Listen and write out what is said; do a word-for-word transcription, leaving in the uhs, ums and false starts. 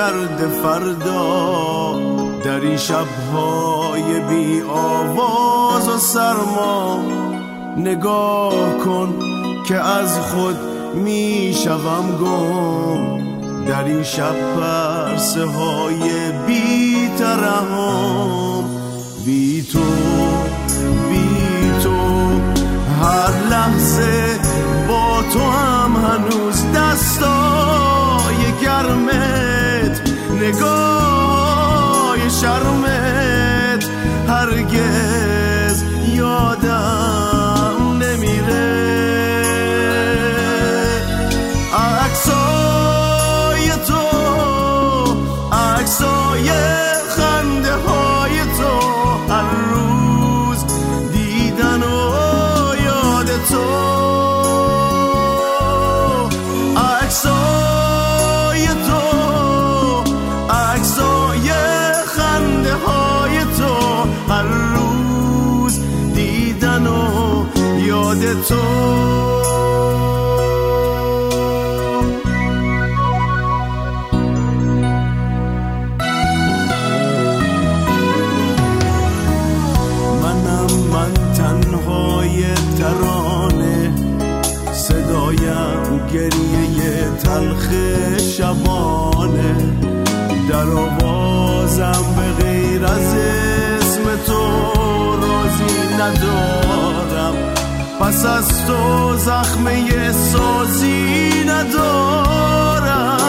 درد فردا، در این شب‌های بی آواز و سرما نگاه کن که از خود می شوم گم، در این شب پرسه های بی ترحم. بی تو بی تو هر لحظه با تو هم هنوز دستای گرمت، نگاه شرمت هرگز یادم نمیره. عکسای تو، عکسای خنده های تو، هر روز دیدن و یاد تو. عکسای تو، عکسای خنده های تو، هر روز دیدن و یاد تو. ترانه صدایم گریه تلخ شبانه، در آوازم به غیر از اسم تو رازی ندارم، پس از تو زخمه سازی ندارم.